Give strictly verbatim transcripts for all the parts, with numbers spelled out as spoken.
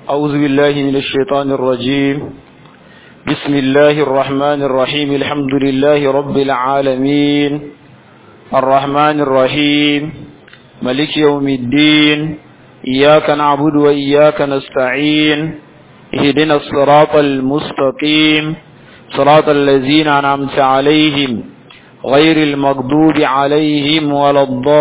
أعوذ بالله من الشيطان الرجيم. بسم الله الرحمن الرحيم. الحمد لله رب العالمين الرحمن الرحيم ملك يوم الدين. إياك نعبد وإياك نستعين. اهدنا الصراط المستقيم صراط الذين أنعمت عليهم غير المغضوب عليهم ولا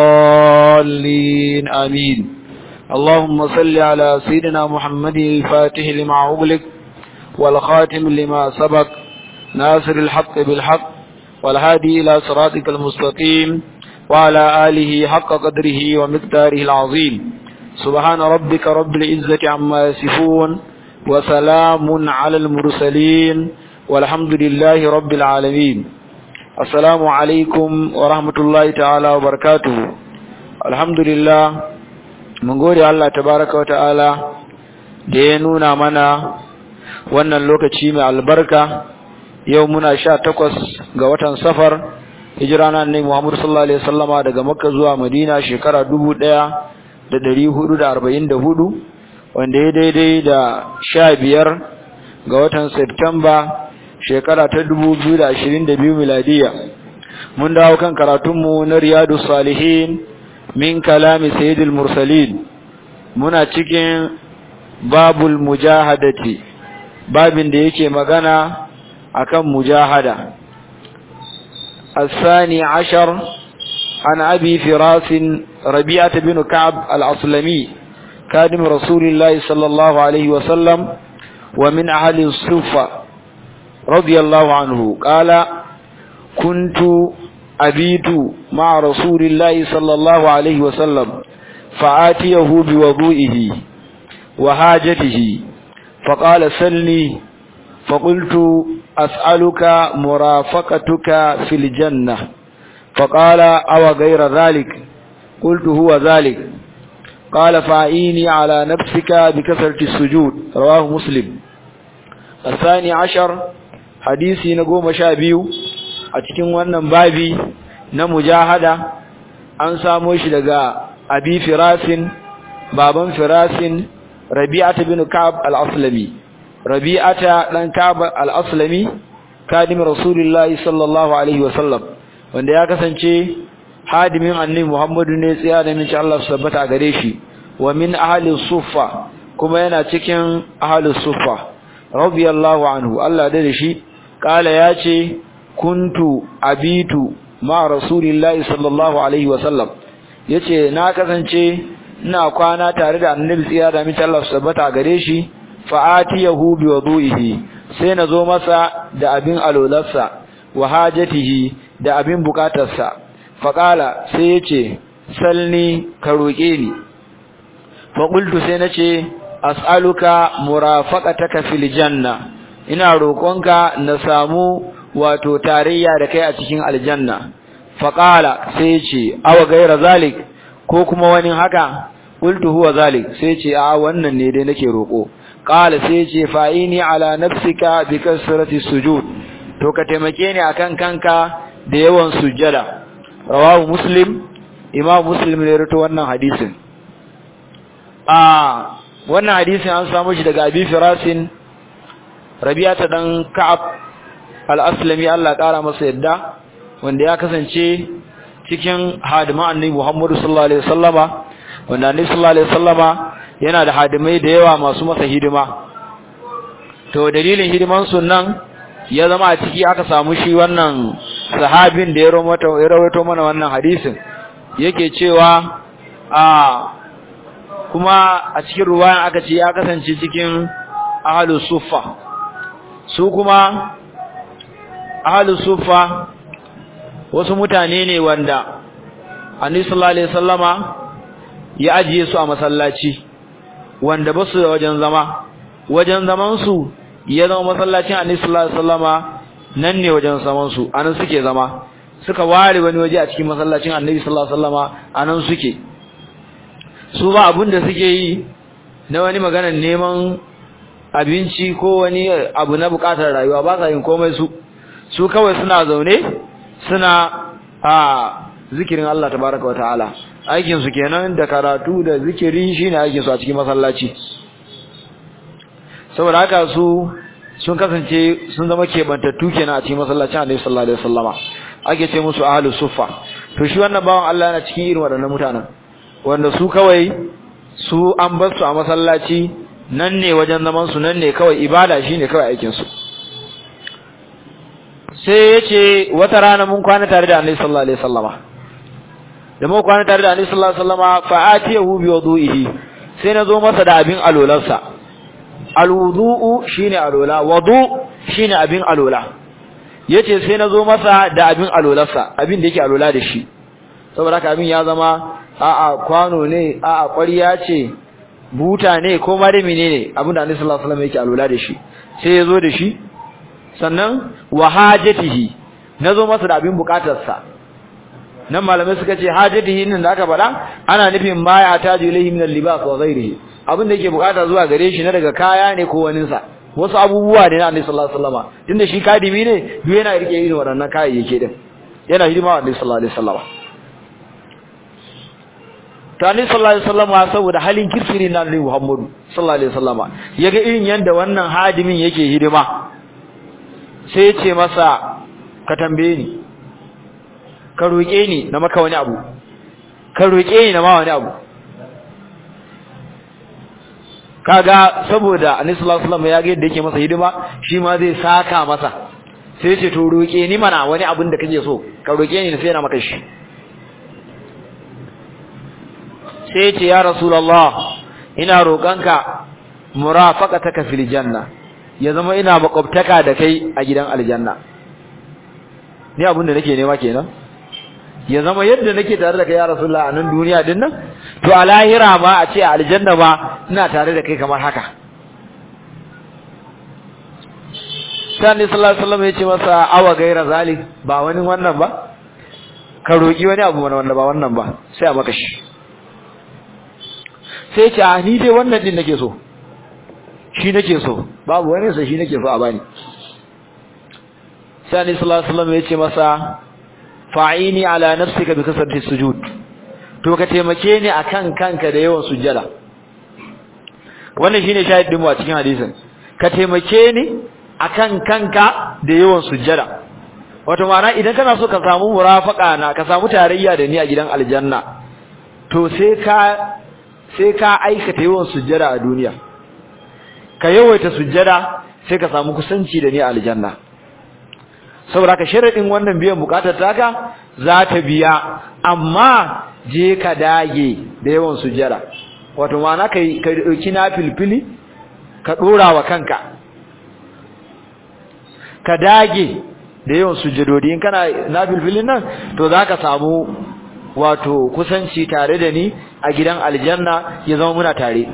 الضالين آمين. اللهم صل على سيدنا محمد الفاتح لما أغلق والخاتم لما سبق ناصر الحق بالحق والهادي إلى صراطك المستقيم وعلى آله حق قدره ومقداره العظيم. سبحان ربك رب العزة عما يصفون وسلام على المرسلين والحمد لله رب العالمين. السلام عليكم ورحمة الله تعالى وبركاته. الحمد لله mun gode Allah tabaraka wa ta'ala da ya nuna mana wannan lokaci mai albarka. Yau muna sha takwas ga watan Safar, hijira na Annabi Muhammad sallallahu alaihi wasallama daga Makka zuwa Madina shekara dubu ɗaya da ɗari hudu da arba'in da hudu, wanda ya daidai da sha biyar ga watan Septemba shekara ta dubu biyu da ashirin da biyu miladiya. Mun dawo kan karatunmu na Riyadus Salihin min kalami sayyidil mursalin. Muna cikin babul mujahadati, babin da yake magana akan mujahada. الثاني عشر عن أبي فراس ربيعة بن كعب الأصلمي كادم رسول الله صلى الله عليه وسلم ومن أهل الصفة رضي الله عنه قال: كنت أبيت مع رسول الله صلى الله عليه وسلم فآتيه بوضوئه وحاجته فقال: سلني. فقلت: أسألك مرافقتك في الجنة. فقال: أو غير ذلك؟ قلت: هو ذلك. قال: فأعيني على نفسك بكثرة السجود. رواه مسلم. الثاني عشر حديثي نقوم شابيو a cikin wannan babi na mujahada. An samo shi daga Abi Firasin, baban Firasin, Rabi'ata bin Ka'ab al-Aslami. Rabi'ata dan Ka'ab al-Aslami kadim Rasulullahi sallallahu alaihi wasallam, wanda ya kasance hadimin Annabi Muhammadu ne, tsaya da min Allah subhanahu wa gare shi. Wa min ahli suffa, kuma yana cikin ahli suffa radiyallahu anhu, Allah da shi. Kala yace: kuntu abitu ma rasulillahi sallallahu alaihi wasallam, yace na kasance ina kwana tare da annabi tsira da mita Allah subhanahu gare shi. fa atiyahu bi wudu'ihi, sai nazo masa da abin alolarsa, wa hajatihi, da abin bukatarsa. fa qala, sai yace: salni, ka roke ni. fa qultu, sai nace: as'aluka murafaqataka fil janna, ina roƙonka na samu wato tarayya da kai a cikin aljanna. Faqala, sai ce: aw gaira zalik, ko kuma wani haka? Qultu: huwa zalik. sai ce: a wannan ne dai nake roko. Qala, sai ce: fa'ini ala nafsika bi kasrati sujud, to ka taimake ni akan kanka da yawan sujjada. Rawahu Muslim. Imam Muslim ne rawaito wannan hadisin. a wannan hadisin an samu shi daga Abi Firasin, Rabi'ata dan Ka'ab al-Aslami, Allah ƙara masa yadda, wanda ya kasance cikin hadiman Annabi Muhammad sallallahu alaihi wasallama, wanda Annabi sallallahu alaihi wasallama yana da hadimai da yawa masu masa hidima. To dalilin hidiman sunan ya zama a ciki aka samu shi wannan sahabin da ya rawaito mana wannan hadisin, yake cewa a kuma a cikin ruwayan aka ce ya kasance cikin ahlus suffa. Su kuma ahlus suffa wasu mutane ne wanda Annabi sallallahu alaihi wasallama ya ajiye su a masallaci, wanda ba su da wajen zama. Wajen zaman su ya zama masallacin Annabi sallallahu alaihi wasallama, nan ne wajen zaman su, anan suke zama. Suka ware wani waje a cikin masallacin Annabi sallallahu alaihi wasallama, anan suke. Su ba abin da suke yi na wani maganar neman abinci ko wani abu na bukatar rayuwa, ba sa yin komai. su su kawai suna zaune suna a zikirin Allah tabaraka wa ta'ala. aikin su kenan da karatu da zikiri shine aikin su a cikin masallaci. saboda haka su sun kasance sun zama kebantattu kenan a cikin masallacin Annabi sallallahu alaihi wasallama ake ce musu ahlus suffa to shi wannan bawan Allah yana cikin irin waɗannan mutanen wanda su kawai su an bar su a masallaci nan ne wajen zaman su nan ne kawai ibada shine kawai aikin su sai yace wata rana mun kwana tare da Annabi sallallahu alaihi wasallama da mu kwana tare da Annabi sallallahu alaihi wasallama fa atiyahu bi wudu'ihi sai nazo masa da abin alolansa alwudu'u shine alola wudu shine abin alola yace sai nazo masa da abin alolarsa abin da yake alola da shi saboda haka abin ya zama a'a kwano ne a'a ƙwariya ce buta ne ko ma da menene abin da Annabi sallallahu alaihi wasallam yake alola da shi sai yazo da shi sannan wa hajatihi nazo masa da abin bukatarsa nan malamai suka ce hajatihi nan da aka faɗa ana nufin ma ya taju ilayhi min al-libas wa ghayrihi abin da yake bukata zuwa gare shi na daga kaya ne ko wani sa wasu abubuwa ne na Annabi sallallahu alaihi wasallam tunda shi kadimi ne duk yana rike irin waɗannan kayayyake din yana hidima wa Annabi sallallahu alaihi wasallam to Annabi sallallahu alaihi wasallam saboda halin kirkiri na Annabi Muhammadu sallallahu alaihi wasallam yaga irin yanda wannan hadimin yake hidima sai ya ce masa ka tambaye ni ka roƙe ni na maka wani abu ka roƙe ni na ma wani abu kaga saboda Annabi sallallahu alaihi wasallam ya ga yadda yake masa hidima shi ma zai saka masa sai ya ce to roƙe ni mana wani abin da kake so ka roƙe ni sai na maka shi sai ya ce ya rasulullah ina roƙanka murafaqataka fil janna ya zama ina makwabtaka da kai a gidan aljanna ni abin da nake nema kenan ya zama yadda nake tare da kai ya rasulullah a nan duniya din nan to a lahira ma a ce a aljanna ma ina tare da kai kamar haka sani sallallahu alaihi wasallam ya ce masa awa gaira zalik ba wani wannan ba ka roki wani abu wanda ba wannan ba sai a maka shi sai ce a ni dai wannan din nake so shi nake so babu wani sai shi nake so a bani sani sallallahu alaihi wasallam ya ce masa fa'ini ala nafsika bi kasrati sujud to ka taimake ni akan kanka da yawan sujjada wannan shine shahidin mu a cikin hadisin ka taimake ni akan kanka da yawan sujjada wato ma'ana idan kana so ka samu murafaka na ka samu tarayya da ni a gidan aljanna to sai ka sai ka aikata yawan sujjada a duniya ka yawaita sujjada sai ka samu kusanci da ni a aljanna saboda ka sharadin wannan biyan bukatar taka za ta biya amma je ka dage da yawan sujjada wato ma'ana kai ka dauki nafilfili ka dora wa kanka ka dage da yawan sujjadodi in kana nafilfilin nan to zaka samu wato kusanci tare da ni a gidan aljanna ya zama muna tare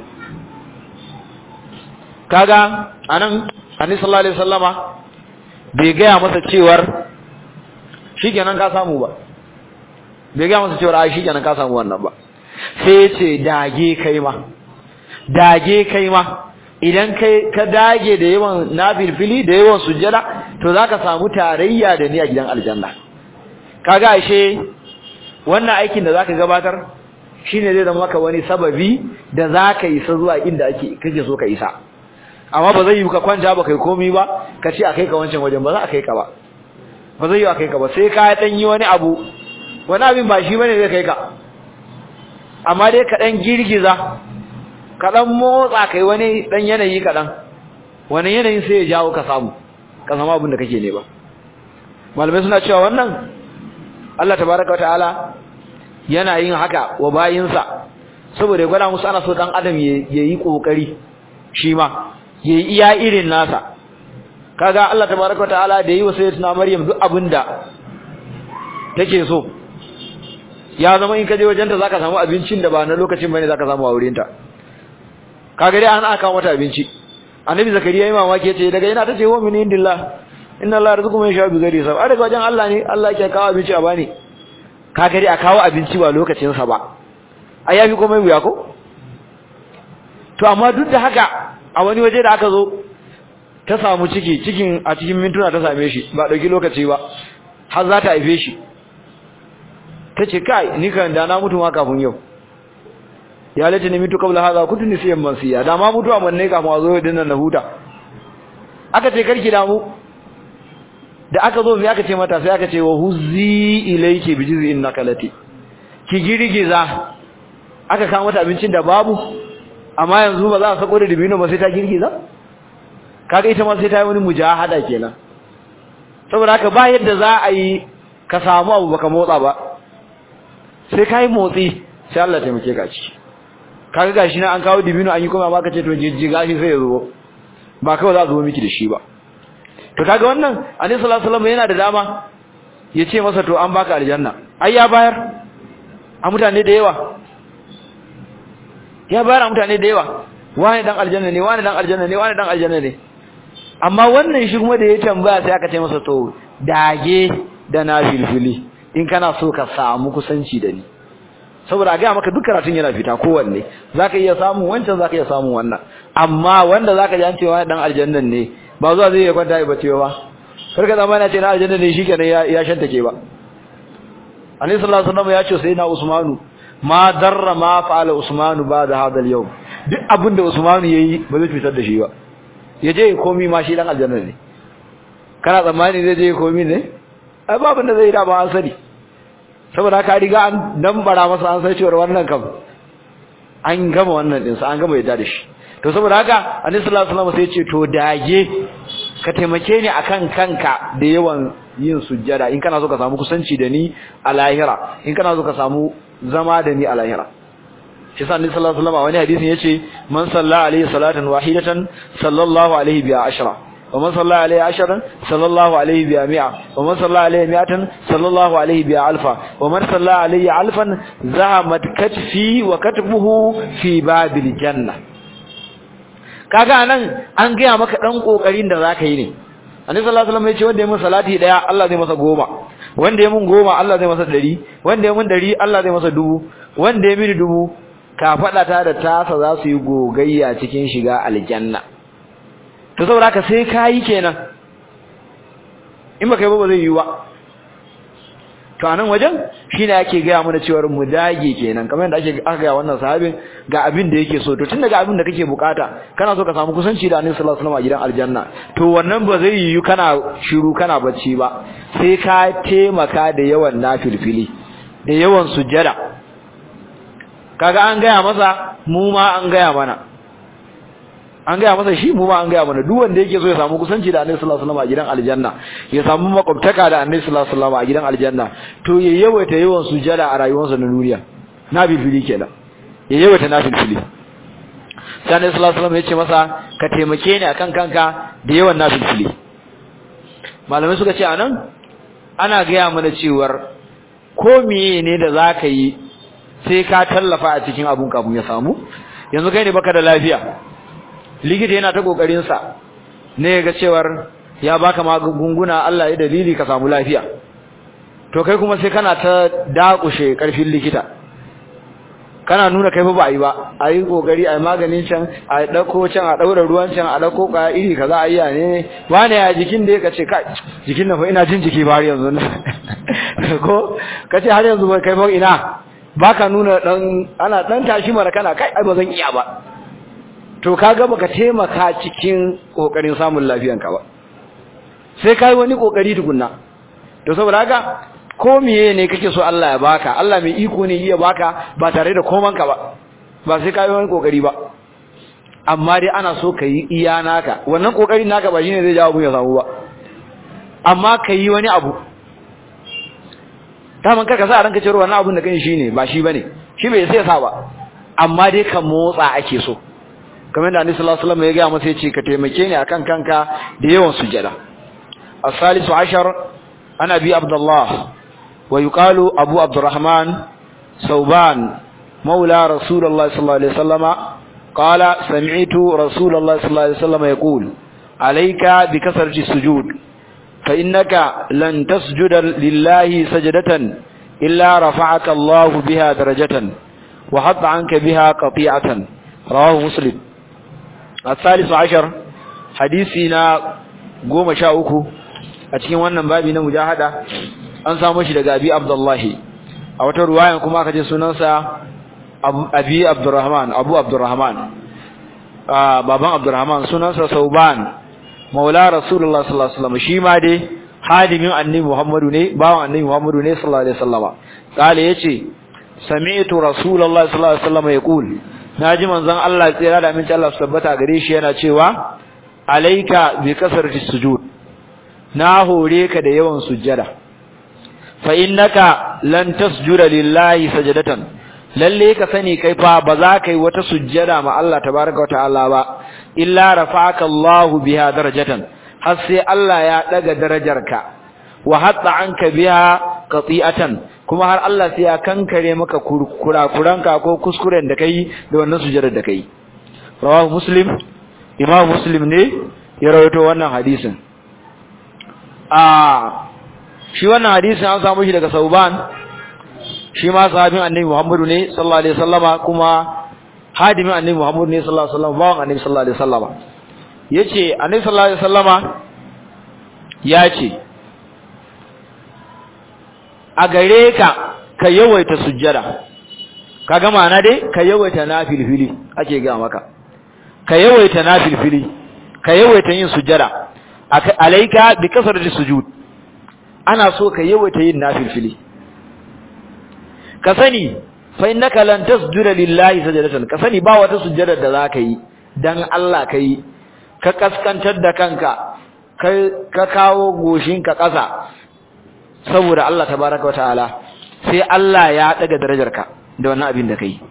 kaga anan Annabi sallallahu alaihi wasallama bai gaya masa cewar shikenan ka samu ba bai gaya masa cewar ai shikenan ka samu wannan ba sai ya ce dage kai ma dage kai ma idan kai ka dage da yawan nafilfili da yawan sujjada to zaka samu tarayya da ni a gidan aljanna kaga ashe wannan aikin da zaka gabatar shine zai zama maka wani sababi da zaka isa zuwa inda ake kake so ka isa amma ba zai yi ka kwanta ba kai komai ba ka ce akai ka wancan wajen ba za a kai ka ba ba zai yi akai ka ba sai ka dan yi wani abu wani abin ba shi bane zai kai ka amma dai ka dan girgiza ka dan motsa kai wani dan yanayi ka dan wani yanayin sai ya jawo ka samu ka zama abin da kake ne ba malamai suna cewa wannan Allah tabaraka wataala yana yin haka wa bayinsa saboda ya gwada musu ana so dan adam yayi kokari shi ma yayi iya irin nasa kaga Allah tabaraka wataala da yi wa sayyidatina Maryam duk abinda take so ya zama in kaje wajenta zaka samu abincin da ba na lokacin bane zaka samu a wurin ta kaga dai an aka mata abinci annabi zakariya yayi mamaki yace daga ina tace wa min indillah inna Allah yarzuqu man yasha bi ghairi hisab a daga wajen Allah ne Allah yake kawo abinci a bani kaga dai a kawo abinci ba lokacin sa ba ai yafi komai wuya ko to amma duk da haka a wani waje da aka zo ta samu ciki cikin a cikin mintuna ta same shi ba dauki lokaci ba har za ta haife shi tace kai ni kan da na mutu ma kafin yau ya lace ne mitu qabla hadha kuntu nisiyan mansiya da ma mutuwa manne kafin a zo dinnan na huta aka ce karki damu da aka zo me aka ce mata sai aka ce wa huzzi ilayki bi jiz'in nakalati ki girgiza aka kawo mata abincin da babu amma yanzu ba za a sako da dibino ba sai ta girgiza kaga ita ma sai ta yi wani mujahada kenan saboda haka ba yadda za a yi ka samu abu baka motsa ba sai kai motsi sai Allah ya taimake ka ciki kaga gashi na an kawo dibino an yi kuma ba ka ce to jijjiga shi sai ya zo ba kawai za a zo miki da shi ba to kaga wannan annabi sallallahu alaihi wasallam yana da dama ya ce masa to an baka aljanna ai ya bayar a mutane da yawa ya bayar a mutane da yawa wani dan aljanna ne wani dan aljanna ne wani dan aljanna ne amma wannan shi kuma da ya tambaya sai aka ce masa to dage da nafilfili in kana so ka samu kusanci da ni saboda ga maka duk karatun yana fita kowanne zaka iya samu wancan zaka iya samu wannan amma wanda zaka ji an ce wani dan aljanna ne ba zuwa zai ya kwanta ya bace ba karka zama yana ce na aljanna ne shikenan ya ya shantake ba Annabi sallallahu alaihi wasallam ya ce sai na Usmanu ma darra ma fa'ala Usmanu ba da hadal yau duk abinda Usmanu yayi ba zai fitar da shi ba yaje komai ma shi dan aljanna ne kana tsammani zai je komai ne ai babin da zai da ba an sani saboda ka riga an dambara masa an sai cewa wannan kam an gama wannan din sa an gama yadda da shi to saboda haka Annabi sallallahu alaihi wasallam sai ya ce to dage ka taimake ni akan kanka da yawan yin sujjada in kana so ka samu kusanci da ni a lahira in kana so ka samu zama da ni a lahira shi sa Annabi sallallahu alaihi wasallam wani hadisin yace man salla alaihi salatan wahidatan sallallahu alaihi bi ashra wa man salla alaihi ashran sallallahu alaihi bi mi'a wa man salla alaihi mi'atan sallallahu alaihi bi alfa wa man salla alaihi alfan zahamat katfi wa katbuhu fi babil janna kaga nan an ga maka dan kokarin da zaka yi ne Annabi sallallahu alaihi wasallam yace wanda ya mun salati daya Allah zai masa goma wanda ya mun goma Allah zai masa dari wanda ya mun dari Allah zai masa dubu wanda ya mini dubu ka fada ta da tasa za su yi gogayya cikin shiga aljanna to saboda haka sai kai kenan in baka yi ba zai yi ba to anan wajen shine yake ga mu da cewa mu dage kenan kamar yadda ake aka ga wannan sahabin ga abin da yake so to tun daga abin da kake bukata kana so ka samu kusanci da Annabi sallallahu alaihi wasallam a gidan aljanna to wannan ba zai yi kana shiru kana bacci ba sai ka taimaka da yawan nafilfili da yawan sujjada kaga an gaya masa mu ma an gaya mana an gaya masa shi mu ma an gaya mana duk wanda yake so ya samu kusanci da Annabi sallallahu alaihi wasallam a gidan aljanna ya samu makwabtaka da Annabi sallallahu alaihi wasallam a gidan aljanna to ya yawaita yawan sujjada a rayuwarsa na duniya nafilfili kenan ya yawaita nafilfili sai Annabi sallallahu alaihi wasallam ya ce masa ka taimake ni akan kanka da yawan nafilfili malamai suka ce anan ana gaya mana cewar ko meye ne da zaka yi sai ka tallafa a cikin abun kafin ya samu yanzu kai ne baka da lafiya likita yana ta kokarin sa ne ga cewar ya baka magunguna Allah ya dalili ka samu lafiya to kai kuma sai kana ta dakushe karfin likita kana nuna kai fa ba yi ba ayi kokari ayi maganin can a dauko can a daura ruwan can a dauko ka iri kaza ayya ne wane ya jikin da yake ce kai jikin nan fa ina jin jiki ba har yanzu ko kace har yanzu bai kai fa ina baka nuna dan ana dan tashi mara kana kai ai bazan iya ba to kaga baka taimaka cikin kokarin samun lafiyanka ba sai kai wani kokari tukunna to saboda haka ko miye ne kake so Allah ya baka Allah mai iko ne iya baka ba tare da komanka ba ba sai kai wani kokari ba amma dai ana so kai iya naka wannan kokarin naka ba shine zai jawo mu ya samu ba amma kai wani abu daman karka sa ranka cewa wannan abun da kai shine ba shi bane shi bai sai sa ba amma dai ka motsa ake so kamar da Annabi sallallahu alaihi wasallam ya ga masa yace ka taimake ni akan kanka da yawan sujada as-salisu ashar ana bi abdullah wa yuqalu abu abdurrahman sauban maula rasulullah sallallahu alaihi wasallam qala sami'tu rasulullah sallallahu alaihi wasallam yaqul alayka bi kasrati sujud fa innaka lan tasjuda lillahi sajdatan illa rafa'aka Allah biha darajatan wa hatta anka biha qati'atan rawahu muslim الثالث عشر حديثنا goma sha uku a cikin wannan babi na mujahada an samu shi daga Abi Abdullah a wata ruwayan kuma aka ce sunansa abi Abdurrahman Abu Abdurrahman baban Abdurrahman sunansa Sauban maula Rasulullah sallallahu alaihi wasallam shi ma dai hadimin annabi Muhammadu ne bawan annabi Muhammadu ne sallallahu alaihi wasallam kale yace sami'tu Rasulullah sallallahu alaihi wasallam yaqul naji manzon Allah tsira da aminci Allah su tabbata gare shi yana cewa alayka bi kasrati sujud na hore ka da yawan sujjada fa innaka lan tasjuda lillahi sajadatan lalle ka sani kai fa ba za ka yi wata sujjada ma Allah tabaaraka wa ta'ala ba illa rafa'aka Allahu biha darajatan har sai Allah ya daga darajarka wa hatta anka biha qati'atan kuma har Allah sai ya kankare maka kurakuranka ko kuskuren da kai da wannan sujjadar da kai rawahu muslim imam muslim ne ya rawaito wannan hadisin a shi wannan hadisin an samu shi daga Sauban shi ma sahabin annabi Muhammadu ne sallallahu alaihi wasallama kuma hadimin annabi Muhammadu ne sallallahu alaihi wasallama bawan annabi sallallahu alaihi wasallama yace annabi sallallahu alaihi wasallama yace a gare ka ka yawaita sujjada kaga ma'ana dai ka yawaita nafilfili ake ga maka ka yawaita nafilfili ka yawaita yin sujjada alaika bi kasrati sujud ana so ka yawaita yin nafilfili ka sani fa innaka lan tasjuda lillahi sajadatan ka sani ba wata sujjada da zaka yi dan Allah kai ka kaskantar da kanka ka kawo goshinka ƙasa saboda Allah tabaaraka wa ta'ala sai Allah ya daga darajarka da wannan abin da kai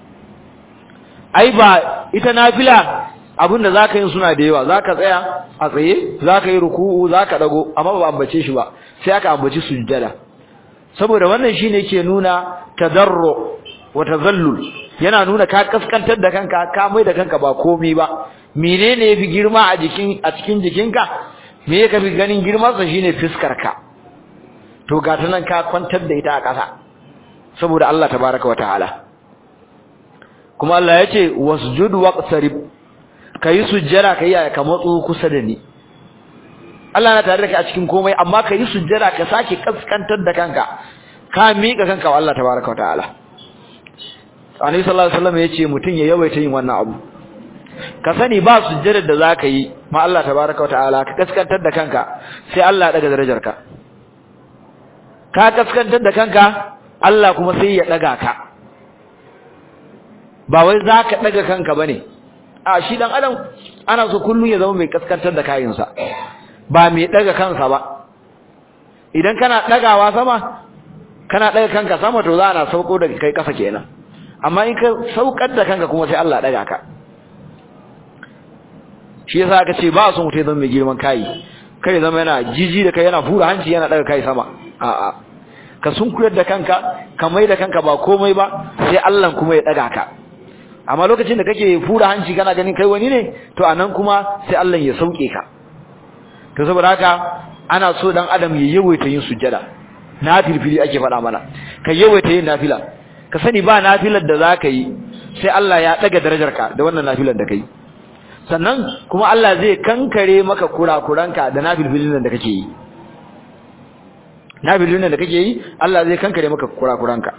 ai ba ita nafila abinda zaka yin suna da yawa zaka tsaya a tsaye zaka yi ruku'u zaka dago amma ba ambace shi ba sai aka ambaci sujjada saboda wannan shine yake nuna tadarru wa tazallul yana nuna ka kaskantar da kanka ka mai da kanka ba komai ba menene yafi girma a jikin a cikin jikinka me yake fi ganin girman sa shine fiskar ka to ga tanan ka kwantar da ita a ƙasa saboda Allah tabaaraka wa ta'ala kuma Allah yace wasjud waqtarib kai sujjada kai ya ka matsu kusa da ni Allah na tare da kai a cikin komai amma kai sujjada ka sake kaskantar da kanka ka miƙa kanka wa Allah tabaaraka wa ta'ala Annabi sallallahu alaihi wasallam yace mutun ya yawaita yin wannan abu ka sani ba sujjada da zaka yi ma Allah tabaaraka wa ta'ala ka kaskantar da kanka sai Allah ya daga darajarka ka kaskantar da kanka Allah kuma sai ya daga ka ba wai zaka daga kanka bane a shi dan adam ana so kullun ya zama mai kaskantar da kayinsa ba mai daga kansa ba idan kana dagawa sama kana daga kanka sama to za ana sauko da kai kasa kenan amma in ka saukar da kanka kuma sai Allah daga ka shi yasa aka ce ba son mutai zama mai girman kai kai zama yana jiji da kai yana fura hanci yana daga kai sama a a ka sunkuyar da kanka ka mai da kanka ba komai ba sai Allah kuma ya daga ka amma lokacin da kake fura hanci kana ganin kai wani ne to anan kuma sai Allah ya sauke ka to saboda haka ana so dan adam ya yawaita yin sujjada nafilfili ake faɗa mana ka yawaita yin nafila ka sani ba nafilar da zaka yi sai Allah ya daga darajarka da wannan nafilar da kai sannan kuma Allah zai kankare maka kurakuranka da nafilfilin da kake yi nafilfilin da kake yi Allah zai kankare maka kurakuranka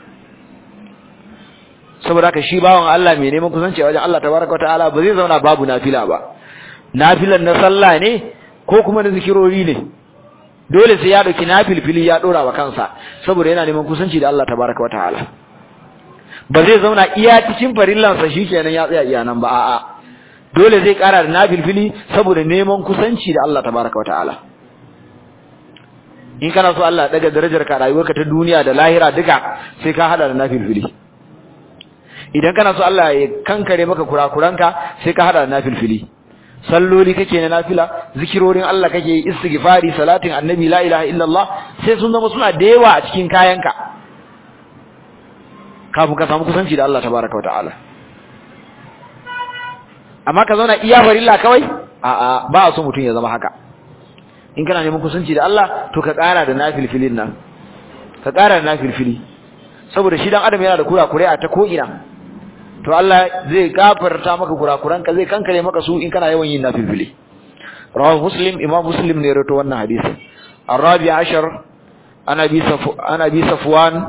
saboda haka shi bawon Allah mai neman kusanci wajen Allah tabaraka wataala ba zai zauna babu nafila ba nafilan na sallah ne ko kuma na zikirori ne dole sai ya dauki nafilfili ya dora wa kansa saboda yana neman kusanci da Allah tabaraka wataala ba zai zauna iya cikin farillan sa shikenan ya tsaya iya nan ba a'a dole zai kara da nafilfili saboda neman kusanci da Allah tabaraka wataala in kana so Allah daga darajar ka rayuwarka ta duniya da lahira duka sai ka hada da nafilfili idan kana so Allah ya kankare maka kurakuranka sai ka hada da nafilfili salloli kake na nafila zikirorin Allah kake istighfari salatin annabi la ilaha illallah sai sun zama suna da yawa a cikin kayanka kafin ka samu kusanci da Allah tabaraka wa ta'ala amma ka zauna iya farilla kawai a a ba a so mutum ya zama haka in kana neman kusanci da Allah to ka ƙara da nafilfilin nan ka ƙara da nafilfili saboda shi dan adam yana da kurakure a ta ko ina to Allah zai gafarta maka kurakuranka zai kankare maka su in kana yawan yin nafilfili rawahu muslim imam muslim ne rawaito wannan hadisi arabi ashar ana bi safu ana bi safwan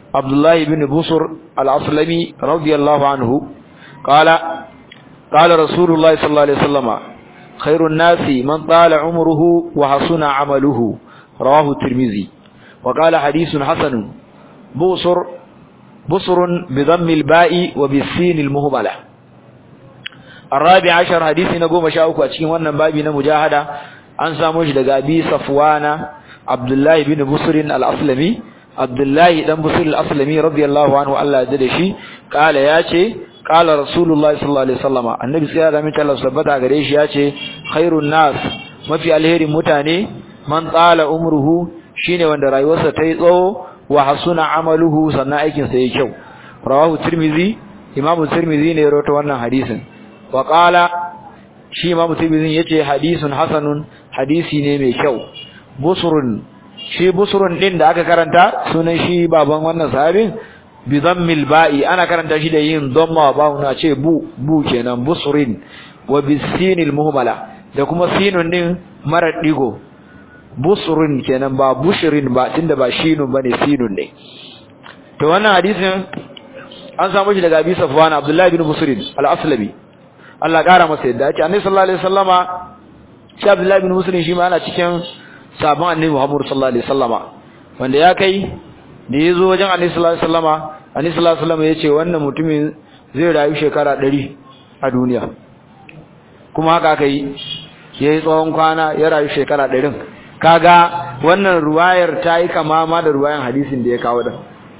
Abdullah ibn Busr al-Aslami radiyallahu anhu qala qala Rasulullah sallallahu alaihi wasallam khairun nasi man tala umruhu wa hasuna amaluhu rawahu Tirmidhi wa qala hadithun hasan Busr Busr bi dhammi al-ba'i wa bis-sin al-muhmala الرابع عشر حديث نقوم شاوكو أتكين وانا بابي نمجاهدة أنسى مجد أبي صفوانا عبد الله بن بصر الأسلمي عبد الله بن بصر الأسلمي رضي الله عنه الله جدشي قال ياتي قال رسول الله صلى الله عليه وسلم النبي صلى الله عليه وسلم ثبت غريش ياتي خير الناس ما في الهير متاني من طال عمره شيني وند رايوسا تاي تسو وحسن عمله سنا aikin sa yayi kyau rawahu tirmizi imamu tirmizi ne rawaito wannan hadisin wa qala shi imamu tirmizi yace hadisun hasanun hadisi ne mai kyau busrun shi busrun din da aka karanta sunan shi baban wannan sahabin bi dhammil ba'i ana karanta shi da yin dhamma ba'u na ce bu bu kenan busrin wa bisinil muhmala da kuma sinun din mara digo busrun kenan ba bushrin ba tunda ba shinun bane sinun ne to wannan hadisin an samu shi daga Abi Safwan Abdullah ibn Busrin al-Aslami Allah kara masa yadda yace Annabi sallallahu alaihi wasallama shi Abdullah ibn Busrin shi ma ana cikin sabon Annabi Muhammad sallallahu alaihi wasallama wanda ya kai da yazo wajen Annabi sallallahu alaihi wasallama Annabi sallallahu alaihi wasallama yace wannan mutumin zai rayu shekara ɗari a duniya kuma haka aka yi yayi tsawon kwana ya rayu shekara ɗari kaga wannan ruwayar ta yi kama ma da ruwayan hadisin da ya kawo din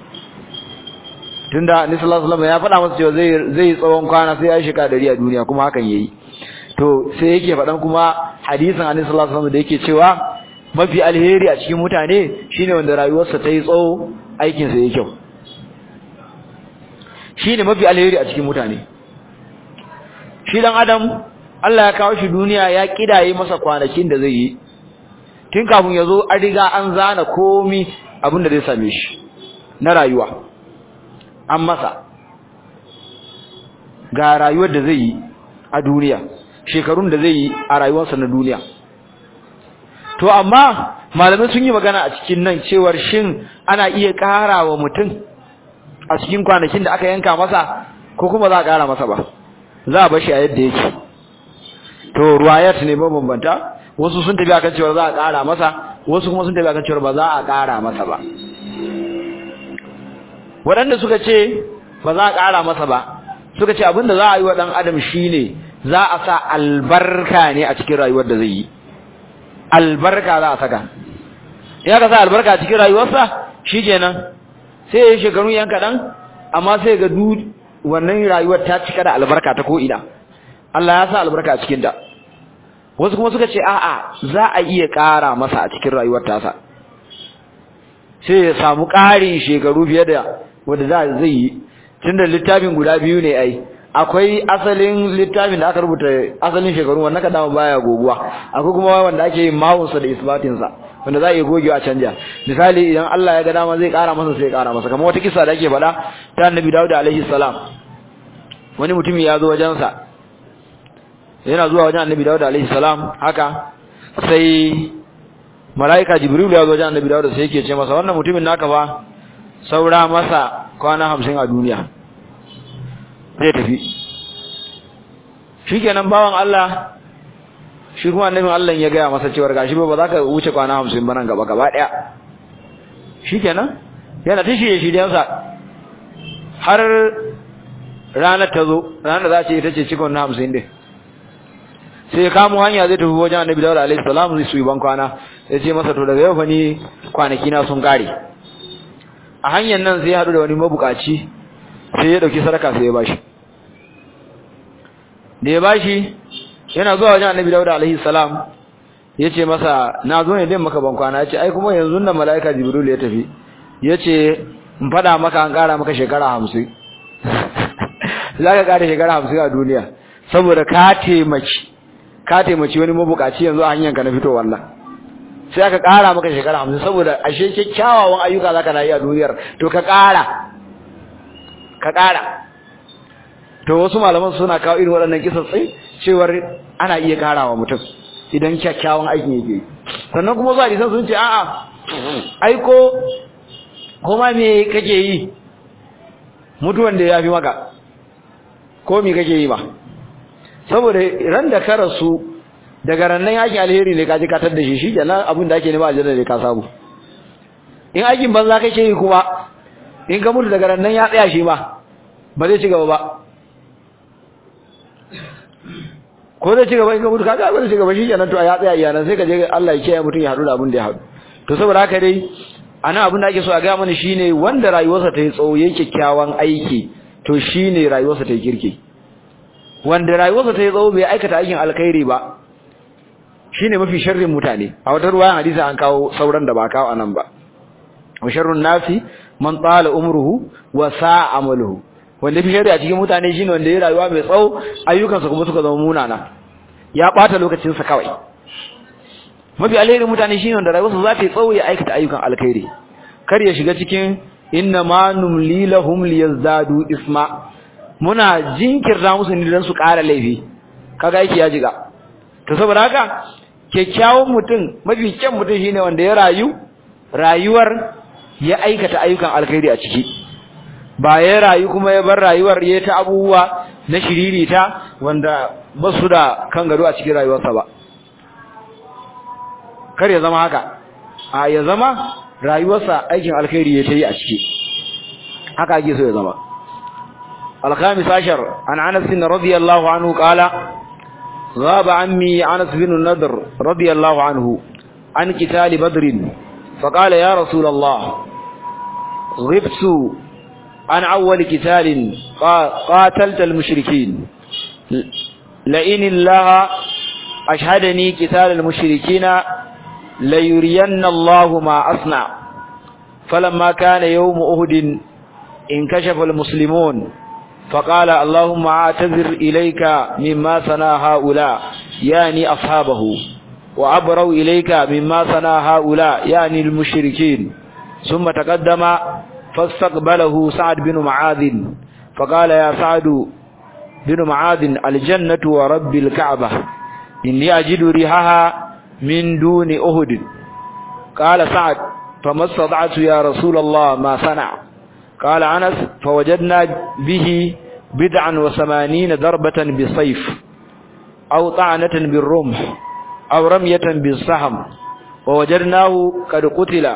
tunda Annabi sallallahu alaihi wasallam ya faɗa masa cewa zai zai tsawon kwana sai ya shekara ɗari a duniya kuma hakan yayi to sai yake faɗan kuma hadisin Annabi sallallahu alaihi wasallam da yake cewa mafi alheri a cikin mutane shine wanda rayuwarsa ta yi tsawo aikin sa yayi kyau shine mafi alheri a cikin mutane shi dan adam Allah ya kawo shi duniya ya kidaye masa kwanakin da zai yi tun kafin ya zo an riga an zana komi abin da zai same shi na rayuwa an masa ga rayuwar da zai yi a duniya shekarun da zai yi a rayuwarsa na duniya to amma malamai sun yi magana a cikin nan cewar shin ana iya ƙara wa mutum a cikin kwanakin da aka yanka masa ko kuma za a ƙara masa ba za a bashi a yadda yake to ruwayat ne mabambanta wasu sun tafi akan cewa za a ƙara masa wasu kuma sun tafi akan cewa ba za a ƙara masa ba waɗanda suka ce ba za a ƙara masa ba suka ce abinda za a yi wa ɗan adam shine za a sa albarka ne a cikin rayuwar da zai yi albarka za a saka ya ka sa albarka a cikin rayuwarsa shikenan sai ya yi shekaru yan kaɗan amma sai ga duk wannan rayuwar ta cika da albarka ta ko'ina Allah ya sa albarka a cikinta wasu kuma suka ce a'a za a iya ƙara masa a cikin rayuwar tasa sai ya samu ƙarin shekaru fiye da wanda za zai yi tunda littafin guda biyu ne ai akwai asalin littafin da aka rubuta asalin shekaru wannan kada baya goguwa akwai kuma wanda ake yin mawunsa da isbatin sa wanda za a yi gogewa a canja misali idan Allah ya ga dama zai ƙara masa sai ya ƙara masa kamar wata kissa da ake faɗa ta Annabi Dawud alaihi salam wani mutumi ya zo wajen sa yana zuwa wajen Annabi Dawud alaihi salam haka sai malaika Jibril ya zo wajen Annabi Dawud sai yake ce masa wannan mutumin naka fa saura masa kwana hamsin a duniya zai tafi shikenan bawan Allah shi kuma annabin Allah ya gaya masa cewa gashi ba za ka wuce kwana hamsin ba nan gaba gaba daya shikenan yana tashi shi da yansa har ranar ta zo ranar za ce ita ce cikon na hamsin din sai ya kamo hanya zai tafi wajen Annabi Dawud alaihi salam zai su yi ban kwana ya ce masa to daga yau fa ni kwanaki na sun kare a hanyar nan sai ya haɗu da wani mabukaci sai ya ɗauki sadaka sai ya bashi da ya bashi yana zuwa wajen Annabi Dawud alaihi salam ya ce masa na zo ne din maka ban kwana ya ce ai kuma yanzu nan mala'ika Jibril ya tafi ya ce in faɗa maka an ƙara maka shekara hamsin za ka ƙara shekara hamsin a duniya saboda ka taimaki ka taimaki wani mabukaci yanzu a hanyar ka na fito wallah sai aka ƙara maka shekara hamsin saboda ashe kyakkyawawan ayyuka za ka na yi a duniyar to ka ƙara ka ƙara to wasu malaman suna kawo irin waɗannan kisassai cewar ana iya ƙarawa mutum idan kyakkyawan aikin yake sannan kuma zuwa hadisan sun ce a'a aiko kuma me kake yi mutuwan da yafi maka ko me kake yi ba saboda ran da ka rasu daga rannan yaki alheri ne ka ji ka tada shi shikenan abin da ake nema aljanna ne ka samu in aikin banza kake yi kuma in ka mutu daga rannan ya tsaya shi ba ba zai ci gaba ba ko zai ci gaba in ka mutu kaga ba zai ci gaba shikenan to ya tsaya iyanan sai ka je Allah ya kiyaye mutun ya hadu da abin da ya hadu to saboda haka dai ana abin da ake so a ga mana shine wanda rayuwarsa ta yi tsawo yake kyakkyawan aiki to shine rayuwarsa ta yi kirki wanda rayuwarsa ta yi tsawo bai aikata aikin alkhairi ba shine mafi sharrin mutane a wata ruwayan hadisi an kawo sauran da ba kawo anan ba wa sharrun nasi man tala umruhu wa sa'a amaluhu wanda fi sharri a cikin mutane shine wanda ya rayuwa mai tsawo ayyukansa kuma suka zama munana ya bata lokacin sa kawai mafi alherin mutane shine wanda rayuwarsa za ta yi tsawo ya aikata ayyukan alkhairi kar ya shiga cikin inna ma numli lahum liyazdadu isma muna jinkirta musu ne dan su ƙara laifi kaga yake ya jiga to saboda haka kyakkyawan mutum mafi kyan mutum shine wanda ya rayu rayuwar ya aikata ayyukan alkhairi a ciki ba ya rayu kuma ya bar rayuwar ya ta abubuwa na shiririta wanda ba su da kan gado a cikin rayuwarsa ba kar ya zama haka a ya zama rayuwarsa aikin alkhairi ya ta yi a ciki haka ake so ya zama الخامس عشر عن أنس رضي الله عنه قال غاب عمي أنس بن النضر رضي الله عنه عن قتال بدر فقال يا رسول الله غبت عن أول قتال قاتلت المشركين لئن الله أشهدني قتال المشركين ليرين الله ما أصنع فلما كان يوم أهد انكشف المسلمون فقال اللهم اعتذر إليك مما صنع هؤلاء يعني أصحابه وأبروا إليك مما صنع هؤلاء يعني المشركين ثم تقدم فاستقبله سعد بن معاذ فقال يا سعد بن معاذ الجنة ورب الكعبة إني أجد ريحها من دون أهد قال سعد فما استطعت يا رسول الله ما صنع قال أنس فوجدنا به بدعا وثمانين ضربة بالسيف أو طعنة بالرمح أو رمية بالسهم ووجدناه قد قتل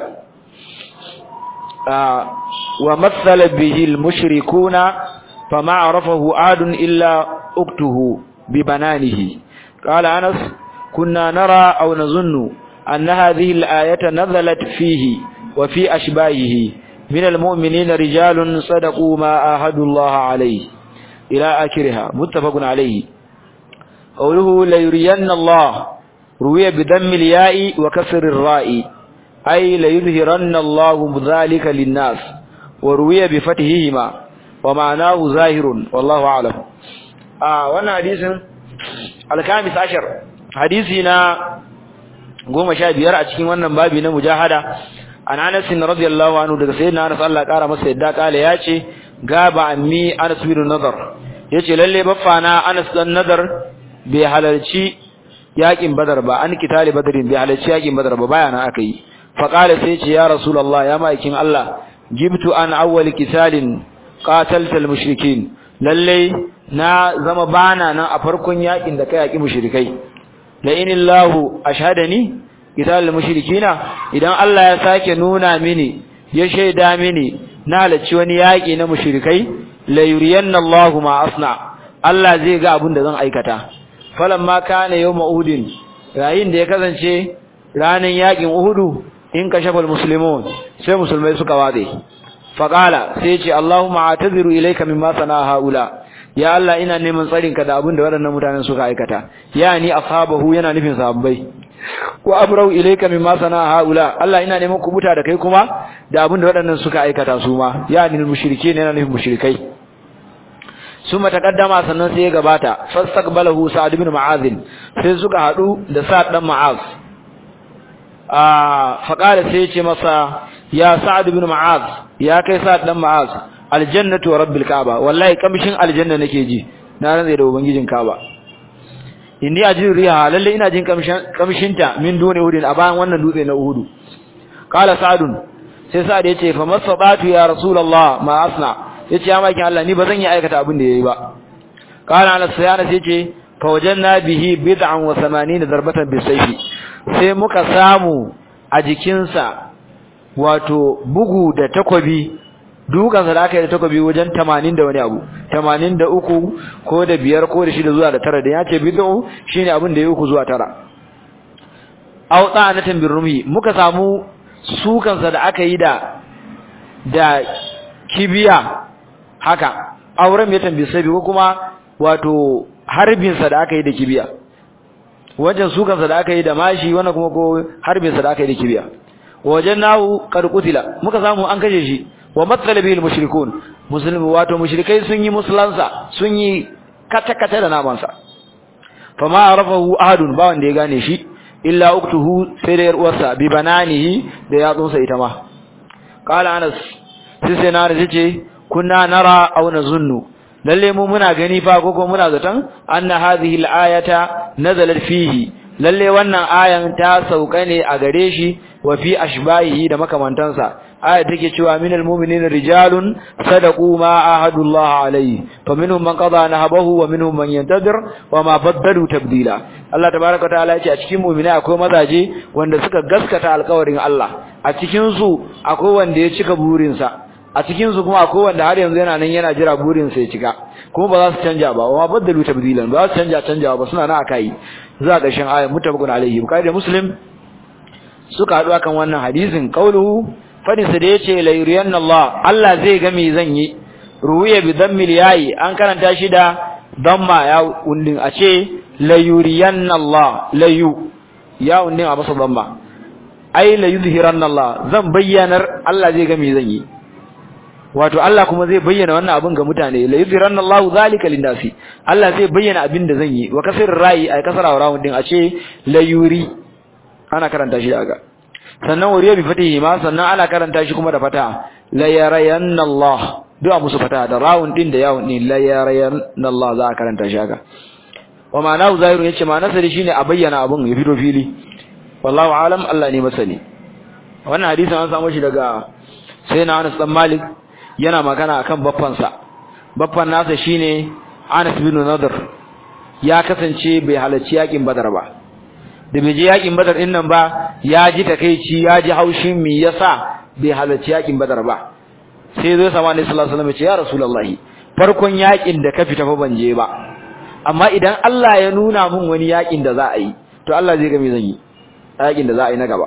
آه ومثل به المشركون فما عرفه عاد إلا أكته ببنانه قال أنس كنا نرى أو نظن أن هذه الآية نزلت فيه وفي أشباهه من المؤمنين رجال صدقوا ما آهدوا الله عليه إلى آخرها متفق عليه قوله ليرين الله روي بدم الياء وكسر الراء أي ليظهرن الله ذلك للناس وروي بفتحهما ومعناه ظاهر والله أعلم آه وانا حديث الخامس عشر حديثنا قوم شابير أتكين وانا بابنا مجاهدة an Anas radiyallahu anhu daga sayyidina Anas Allah kara masa yadda kale yace gaba ammi Anas bin Nadar yace lalle baffana Anas dan Nadar bai halarci yakin Badar ba an kitali Badarin bai halarci yakin Badar ba bayana akai fa kale sai yace ya Rasulullah ya maikin Allah jibtu an awwal kitalin qatalta al-mushrikin lalle na zama bana nan a farkon yakin da kai yaki mushrikai la inillahu ashhadani qital mushrikina idan Allah ya sake nuna mini ya shaida mini na halacci wani yaki na mushrikai la yuriyanna Allahu ma asna Allah zai ga abin da zan aikata falamma kana yawm uhud yayin da ya kasance ranan yakin uhudu in kashafal muslimun sai musulmai suka wade faqala sai ce Allahumma a'taziru ilayka mimma sana haula ya Allah ina neman tsarinka da abin da waɗannan mutanen suka aikata yani ashabahu yana nufin sahabbai wa abrau ilayka mimma sana haula Allah ina neman kubuta da kai kuma da abin da waɗannan suka aikata su ma yani mushrikeen yana nufin mushrikai summa taqaddama sannan sai ya gabata fastaqbalahu sa'd ibn mu'adh sai suka hadu da sa'd dan mu'adh ah faqala sai ya ce masa ya sa'd ibn mu'adh ya kai sa'd dan mu'adh aljannatu wa rabbil kaaba wallahi kamshin aljanna nake ji na rantsa da ubangijin kaaba inni ajidu riha lalle ina jin kamshin kamshinta min dune uhudin a bayan wannan dutse na uhudu qala sa'dun sai Sa'ad ya ce fa masabatu ya rasulullah ma asna yace ya maki Allah ni bazan yi aikata abin da yayi ba kana ala sayana sai ce fa wajanna bihi bid'an wa thamanina darbatan bisayfi sai muka samu a jikinsa wato bugu da takobi dukan sa da aka yi da takobi wajen tamanin da wani abu tamanin da uku ko da biyar ko da shida zuwa da tara da yace bid'u shine abin da yayi uku zuwa tara aw ta'anatan birrumi muka samu sukan sa da aka yi da da kibiya haka auren ya tambi sai ko kuma wato harbin sa da aka yi da kibiya wajen sukan sa da aka yi da mashi wannan kuma ko harbin sa da aka yi da kibiya wajen nahu qad qutila muka samu an kashe shi wa matsalabi al-mushrikun musulmi wato mushrikai sun yi musulansa sun yi kata-kata da namansa fama arafahu ahadun ba wanda ya gane shi illa uktuhu sai da yarwarsa bi bananihi da yatsunsa ita ma qala anas sai sai na ce kunna nara aw nazunnu lalle mu muna gani fa ko muna zaton anna hadhihi al-ayata nazalat fihi lalle wannan ayan ta sauka ne a gare shi wa fi ashbahihi da makamantansa aya take cewa minal mu'minina rijalun sadaqu ma ahadullah alayhi faminhum man qada nahabahu wa minhum man yantadir wa ma baddalu tabdila Allah tabaaraka ta'ala yace a cikin mu'mina akwai mazaje wanda suka gaskata alƙawarin Allah a cikin su akwai wanda ya cika burin sa a cikin su kuma akwai wanda har yanzu yana nan yana jira burin sa ya cika kuma ba za su canja ba wa ma baddalu tabdilan ba za su canja canja ba suna na akai za ga shin aya mutabaqun alayhi bukai da muslim suka haɗu akan wannan hadisin qauluhu fadin sa da yace la yuriyanna Allah Allah zai ga me zan yi ruwiya bi dhammil yayi an karanta shi da damma ya undin a ce la yuriyanna Allah la yu ya undin a masa damma ai la yuzhiranna Allah zan bayyanar Allah zai ga me zan yi wato Allah kuma zai bayyana wannan abin ga mutane la yuzhiranna Allah zalika lindasi Allah zai bayyana abin da zan yi wa kasir rai ai kasara rawun din a ce la yuri ana karanta shi daga sannan wariya bi fatihi ma sannan ana karanta shi kuma da fata la yarayanna Allah du'a musu fata da rawun din da yawun din la yarayanna Allah za a karanta shi haka wa ma'anahu zahiru yace ma'anarsa shine a bayyana abun ya fito fili wallahu alam Allah ne masani wannan hadisin an samu shi daga sayyidina Anas dan Malik yana magana akan baffan sa baffan nasa shine Anas bin Nadr ya kasance bai halarci yakin Badar ba da bai je yakin Badar din nan ba ya ji takeici ya ji haushin me yasa bai halarci yakin Badar ba sai zai sama ne sallallahu alaihi wasallam ya ce ya rasulullahi farkon yakin da ka fita fa ban je ba amma idan Allah ya nuna mun wani yakin da za a yi to Allah zai ga me zan yi yakin da za a yi na gaba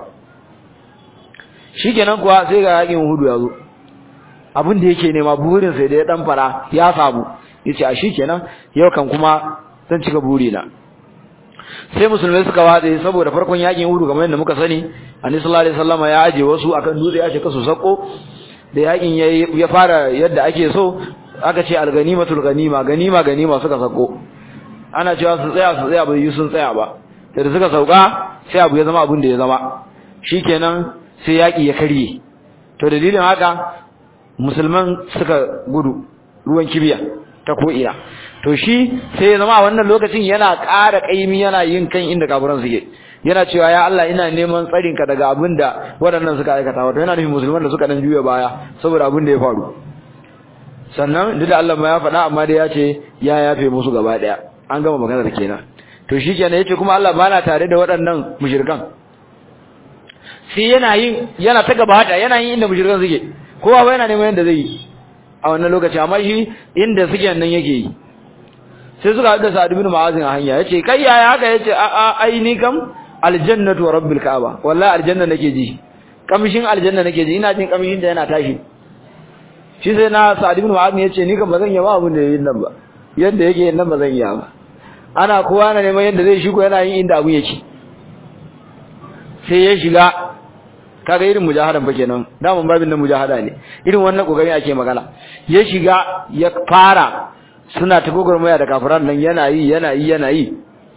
shikenan kuwa sai ga yakin Uhud ya zo abin da yake nema burin sai da ya dan fara ya samu yace a shikenan yau kan kuma zan cika burina sai musulmai suka watse saboda farkon yakin Uhud kamar yadda muka sani Annabi sallallahu alaihi wasallam ya aje wasu akan dutse ya ce kasu sako da yakin ya fara yadda ake so aka ce al-ganimatul ganima ganima ganima suka sako ana cewa su tsaya su tsaya bai sun tsaya ba da suka sauka sai abu ya zama abin da ya zama shikenan sai yaki ya karye to dalilin haka musulman suka gudu ruwan kibiya ta ko ina to shi sai ya zama a wannan lokacin yana ƙara kaimi yana yin kan inda kafiran suke yana cewa ya Allah ina neman tsarin ka daga abinda waɗannan suka aikata wato yana nufin musulman da suka dan juya baya saboda abin da ya faru sannan duk da Allah ma ya faɗa amma dai ya ce ya yafe musu gaba ɗaya an gama maganar kenan to shikenan yace kuma Allah bana tare da waɗannan mushrikan sai yana yin yana ta gaba hada yana yin inda mushrikan suke kowa ba yana neman yanda zai yi a wannan lokaci amma shi inda suke nan yake yi sai suka haɗu da Sa'ad ibn Mu'adh a hanya yace kai yaya haka yace a a ai ni kam aljannatu wa rabbil ka'aba wallahi aljanna nake ji kamshin aljanna nake ji ina jin kamshin da yana tashi shi sai na Sa'ad ibn Mu'adh yace ni kam bazan yi ba abin da yayin nan ba yadda yake nan bazan yi ba ana kowa na neman yadda zai shigo yana yin inda abun yake sai ya shiga kaga irin mujahadan fa kenan daman babin nan mujahada ne irin wannan kokari ake magana ya shiga ya fara suna ta gogormaya da kafiran nan yana yi yana yi yana yi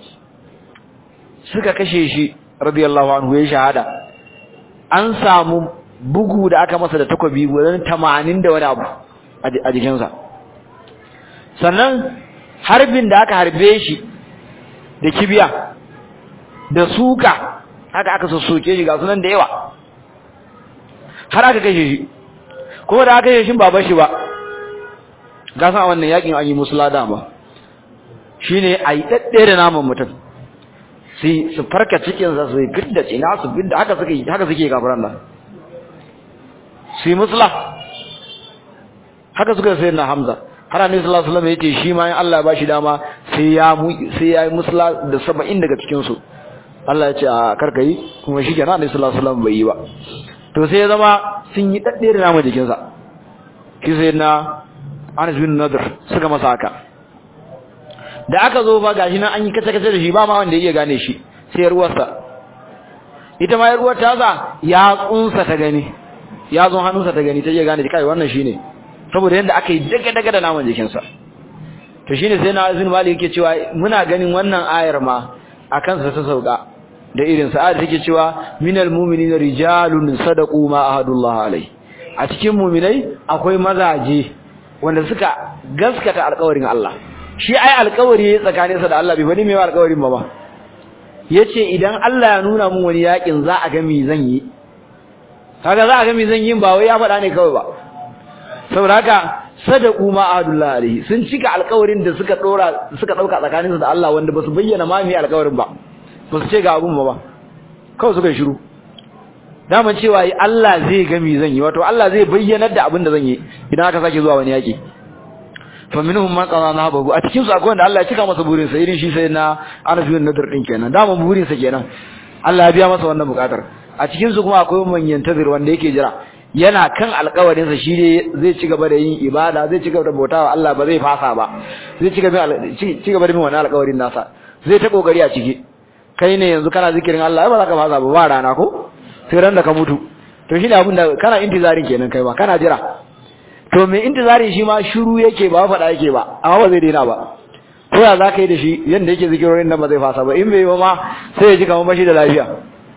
suka kashe shi radiyallahu anhu ya shahada an samu bugu da aka masa da takobi gudan tamanin da wani abu a jikinsa sannan harbin da aka harbe shi da kibiya da suka haka aka sossoke shi ga sunan da yawa har aka kashe shi kuma da aka kashe shi ba bashi ba ga san wannan yakin an yi musula dama shine ayi dadde da naman mutum sai su farka cikin sa su gidda ina su gidda haka suke haka suke kafiran nan sai musula haka suka sai na Hamza har annabi sallallahu alaihi wasallam yace shi ma in Allah ya bashi dama sai ya sai ya yi musula da saba'in daga cikin su Allah ya ce a karkai kuma shi kenan annabi sallallahu alaihi wasallam bai yi ba to sai ya zama sun yi dadde da naman jikin sa shi sai na Anas bin Nadir suka masa haka da aka zo fa gashi nan an yi kace kace da shi ba ma wanda yake gane shi sai ruwarsa ita ma ruwar ta za ya tsunsa ta gani ya zo hannunsa ta gani ta je gane kai wannan shine saboda yanda aka yi daga daga da naman jikin sa to shine sai na Azin Malik yake cewa muna ganin wannan ayar ma akan sa ta sauka da irin sa ayar take cewa minal mu'minina rijalun sadaqu ma ahadullah alai a cikin mu'minai akwai mazaje wanda suka gaskata alƙawarin Allah shi ai alƙawari tsakaninsa da Allah bai bani mai alƙawarin ba ba yace idan Allah ya nuna mun wani yakin za a ga me zan yi kaga za a ga me zan yi ba wai ya faɗa ne kawai ba saboda haka sadaqu ma ahadullah alaihi sun cika alƙawarin da suka dora suka dauka tsakaninsu da Allah wanda basu bayyana ma me alƙawarin ba basu ce ga abun ba ba kawai suka shiru dama cewa Allah zai ga me zan yi wato Allah zai bayyanar da abin da zan yi idan aka sake zuwa wani yaki fa minhum man qala nahabu a cikin su akwai wanda Allah ya cika masa burin sa irin shi sai na Anas bin Nadir din kenan dama burin sa kenan Allah ya biya masa wannan bukatar a cikin su kuma akwai manyan tazir wanda yake jira yana kan alƙawarin sa shi ne zai ci gaba da yin ibada zai ci gaba da bautawa Allah ba zai fasa ba zai ci gaba ci gaba da yin wannan alƙawarin nasa zai ta kokari a ciki kai ne yanzu kana zikirin Allah ba za ka fasa ba ba rana ko sai ran da ka mutu to shi ne abin da kana intizarin kenan kai ba kana jira to me intizarin shi ma shiru yake ba faɗa yake ba amma ba zai daina ba ko ya za ka yi da shi yanda yake zikirorin nan ba zai fasa ba in bai yi ba ma sai ya ji kamar bashi da lafiya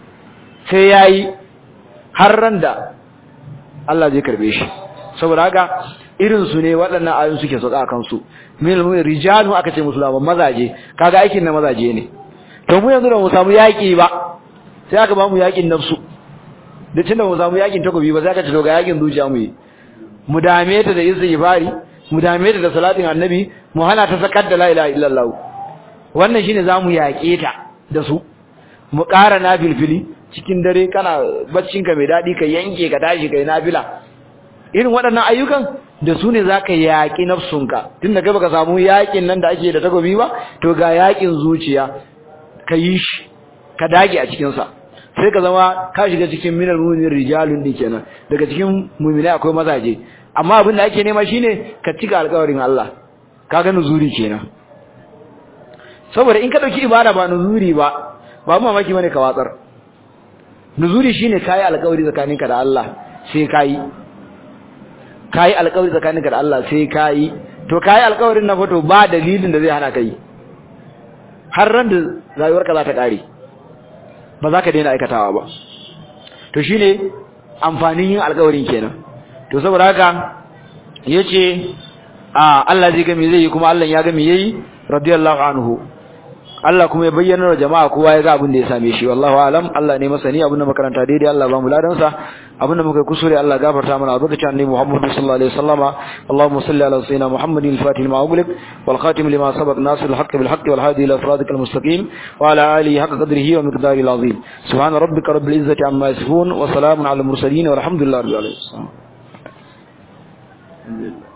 sai ya yi har ran da Allah zai karbe shi saboda haka irin su ne waɗannan ayoyin suke sauka a kansu min rijalu aka ce musu laban mazaje kaga aikin na mazaje ne to mu yanzu da mu samu yaƙi ba sai aka ba mu yaƙin nafsu da tunda mu samu yaƙin takobi ba sai aka ce to ga yaƙin zuciya mu yi mu dame ta da istighfari mu dame ta da salatin annabi mu hana ta sakar da la ilaha illallah wannan shine zamu yaƙe ta da su mu ƙara nafilfili cikin dare kana baccin ka mai dadi ka yanke ka tashi kai nafila irin waɗannan ayyukan da su ne zaka yaƙi nafsunka tunda kai baka samu yaƙin nan da ake da takobi ba to ga yaƙin zuciya ka yi shi ka dage a cikin sa sai ka zama ka shiga cikin minal mu'minin rijalun din kenan daga cikin mu'minai akwai mazaje amma abin da ake nema shine ka cika alƙawarin Allah kaga nuzuri kenan saboda in ka dauki ibada ba nuzuri ba ba mu mamaki bane ka watsar nuzuri shine kai alƙawari tsakaninka da Allah sai kai kai alƙawari tsakaninka da Allah sai kai to kai alƙawarin na fato ba dalilin da zai hana kai har ran da rayuwarka za ta kare ba za ka daina aikatawa ba to shine amfanin yin alƙawarin kenan to saboda haka yace a Allah zai ga me zai yi kuma Allah ya ga me yayi radiyallahu anhu Allah kuma ya bayyana wa jama'a kowa ya ga abin da ya same shi wallahu alam Allah ne masani abin da makaranta daidai Allah ba mu ladan sa abin da muka kusure Allah gafarta mana albarkacin annabi Muhammad sallallahu alaihi wasallama Allahumma salli ala sayyidina Muhammadin al-fatih lima ughliq wal khatim lima sabaq nasir al-haqq bil haqq wal hadi ila siratikal mustaqim wa ala alihi haqq qadrihi wa miqdarihi al-azim subhana rabbika rabbil izzati amma yasifun wa salamun ala al mursalin walhamdulillahi rabbil alamin